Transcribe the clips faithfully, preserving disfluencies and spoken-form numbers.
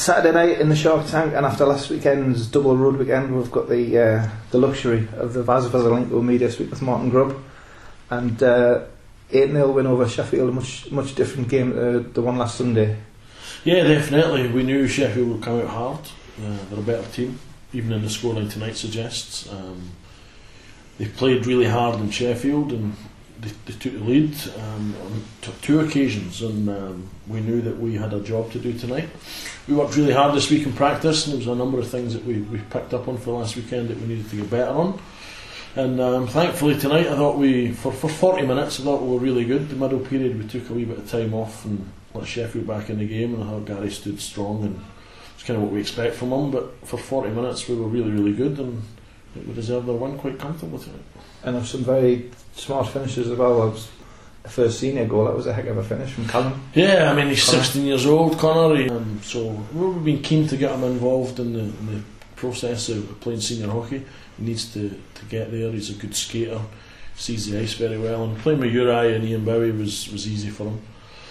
Saturday night in the Shark Tank, and after last weekend's double road weekend, we've got the uh, the luxury of the Vaz Vazilenko Media Suite with Martin Grubb, and uh, eight nil win over Sheffield, a much much different game to the one last Sunday. Yeah, definitely. We knew Sheffield would come out hard. Uh, they're a better team, even in the scoreline tonight suggests. Um, they played really hard in Sheffield, and they, they took the lead um, on t- two occasions, and um, we knew that we had a job to do tonight. We worked really hard this week in practice, and there was a number of things that we, we picked up on for last weekend that we needed to get better on. And um, thankfully tonight, I thought we, for, for forty minutes, I thought we were really good. The middle period, we took a wee bit of time off and let Sheffield back in the game, and I thought Gary stood strong, and it's kind of what we expect from him. But for forty minutes, we were really, really good, and I think we deserved our win quite comfortably tonight. And there were some very smart finishes as well. That was the first senior goal. That was a heck of a finish from Callum. Yeah, I mean, he's Connor. sixteen years old, Connor. He, um, so we've been keen to get him involved in the, in the process of playing senior hockey. He needs to, to get there. He's a good skater, sees the ice very well, and playing with Uri and Ian Bowie was, was easy for him.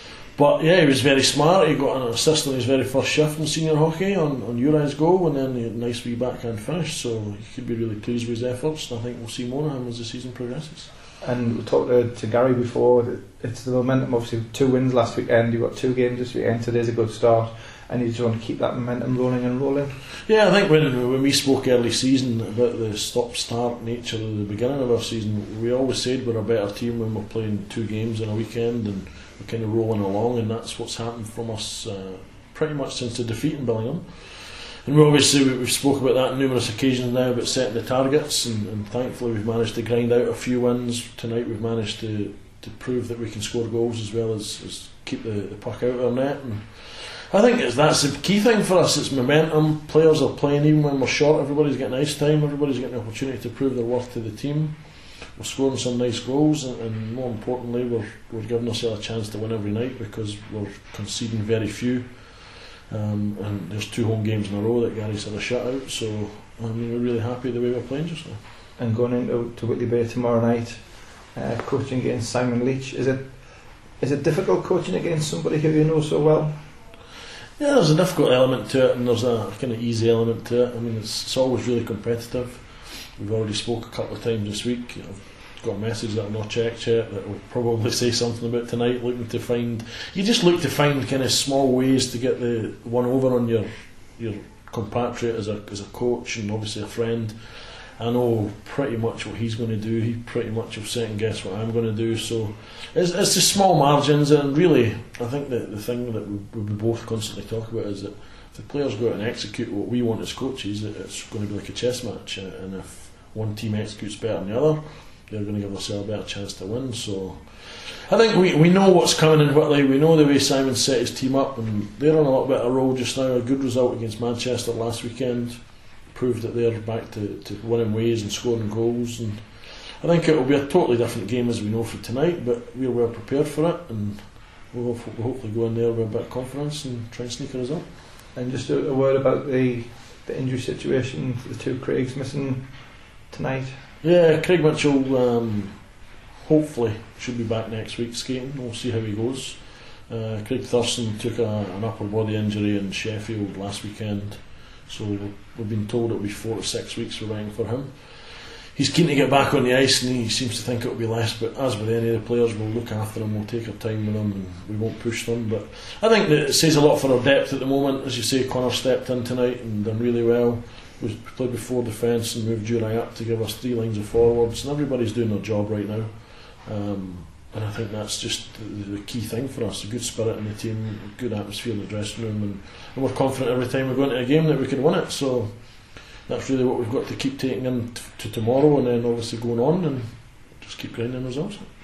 But yeah, he was very smart. He got an assist on his very first shift in senior hockey on, on Uri's goal, and then he had a nice wee backhand finish, so he could be really pleased with his efforts, and I think we'll see more of him as the season progresses. And we talked to, to Gary before, it's the momentum. Obviously two wins last weekend, you've got two games this weekend, today's a good start, and you just want to keep that momentum rolling and rolling. Yeah, I think when when we spoke early season about the stop-start nature of the beginning of our season, we always said we're a better team when we're playing two games in a weekend, and we're kind of rolling along, and that's what's happened from us uh, pretty much since the defeat in Billingham. And we obviously we've spoke about that on numerous occasions now, about setting the targets, and, and thankfully we've managed to grind out a few wins. Tonight we've managed to, to prove that we can score goals as well as, as keep the, the puck out of our net, and I think it's, that's the key thing for us. It's momentum. Players are playing even when we're short. Everybody's getting ice time, everybody's getting the opportunity to prove their worth to the team. We're scoring some nice goals, and, and more importantly we're, we're giving ourselves a chance to win every night, because we're conceding very few. Um, and there's two home games in a row that Gary's had a shutout, so I mean, we're really happy the way we're playing just now. And going into to Whitley Bay tomorrow night, uh, coaching against Simon Leach, is it is it difficult coaching against somebody who you know so well? Yeah, there's a difficult element to it, and there's a kind of easy element to it. I mean, it's, it's always really competitive. We've already spoke a couple of times this week. I've got a message that I've not checked yet that will probably say something about tonight, looking to find, you just look to find kind of small ways to get the one over on your your compatriot as a as a coach, and obviously a friend. I know pretty much what he's going to do. He pretty much will second guess what I'm going to do, so it's, it's just small margins. And really I think that the thing that we, we both constantly talk about is that if the players go out and execute what we want as coaches, it's going to be like a chess match, and if one team executes better than the other, they're going to give themselves a better chance to win. So I think we, we know what's coming in Whitley. We know the way Simon set his team up, and they're on a little bit of a roll just now. A good result against Manchester last weekend proved that they're back to, to winning ways and scoring goals, and I think it will be a totally different game as we know for tonight, but we're well prepared for it, and we'll, we'll hopefully go in there with a bit of confidence and try and sneak a result. And just a, a word about the, the injury situation, the two Craigs missing tonight. Yeah, Craig Mitchell um, hopefully should be back next week skating. We'll see how he goes. Uh, Craig Thurston took a, an upper body injury in Sheffield last weekend, so we've been told it'll be four to six weeks we're waiting for him. He's keen to get back on the ice, and he seems to think it'll be less, but as with any of the players, we'll look after them, we'll take our time with them, and we won't push them. But I think that it says a lot for our depth at the moment. As you say, Connor stepped in tonight and done really well. We played before defence and moved Uri up to give us three lines of forwards, and everybody's doing their job right now. Um, and I think that's just the, the key thing for us, a good spirit in the team, a good atmosphere in the dressing room, and, and we're confident every time we go into a game that we can win it. So that's really what we've got to keep taking in t- to tomorrow, and then obviously going on and just keep grinding results.